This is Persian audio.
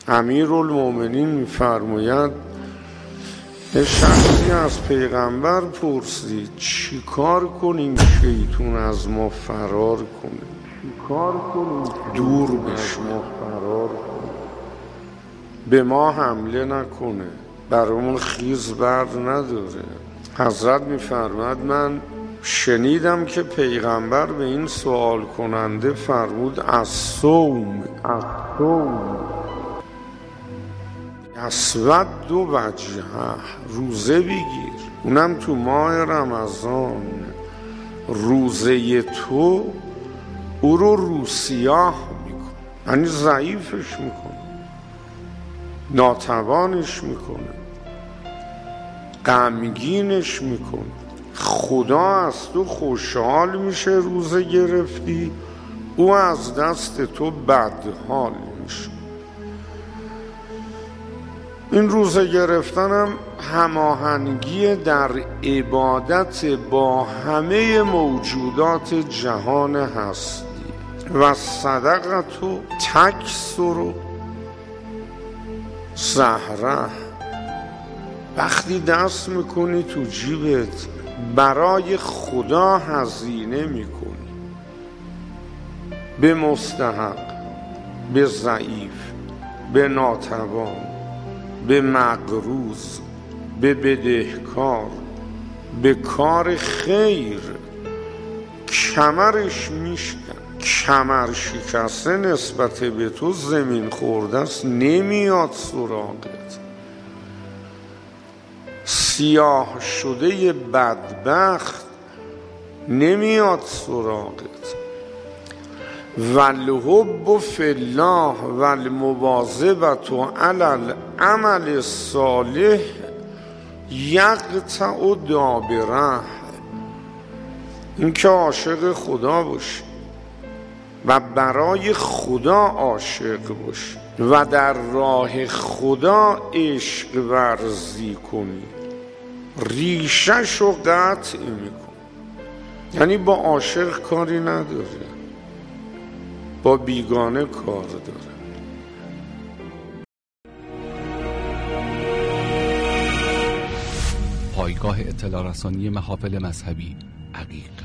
امیرالمومنین می‌فرماید شخصی از پیغمبر پرسید چی کار کنیم شیطان از ما فرار کنه، دور بشه، به ما حمله نکنه، برامون خیز بر نداره. حضرت می‌فرماید من شنیدم که پیغمبر به این سوال کننده فرمود از صوم اسود دو وجهه، روزه بگیر، اونم تو ماه رمضان. روزه تو او رو روسیاه میکن، یعنی ضعیفش میکنه، ناتوانش میکنه، غمگینش میکنه. خدا از تو خوشحال میشه روزه گرفتی، او از دست تو بدحال میشه. این روزه گرفتنم هماهنگی در عبادت با همه موجودات جهان هستی. و صدقتو تکثر زهره، وقتی دست میکنی تو جیبت برای خدا هزینه میکنی، به مستحق، به ضعیف، به ناتوان، به مقروض، به بدهکار، به کار خیر، کمرش میشکن. کمر شکسته نسبت به تو زمین خورده است، نمیاد سراغت. سیاه شده بدبخت نمیاد سراغت. والحب فی الله والمواظبة علی العمل الصالح یقطع دابره. این که عاشق خدا باشی و برای خدا عاشق باشی و در راه خدا عشق ورزی کنی، ریشش رو قطع میکن. یعنی با عاشق کاری نداره، با بیگانه کار داره. پایگاه اطلاع رسانی محافل مذهبی عقیق.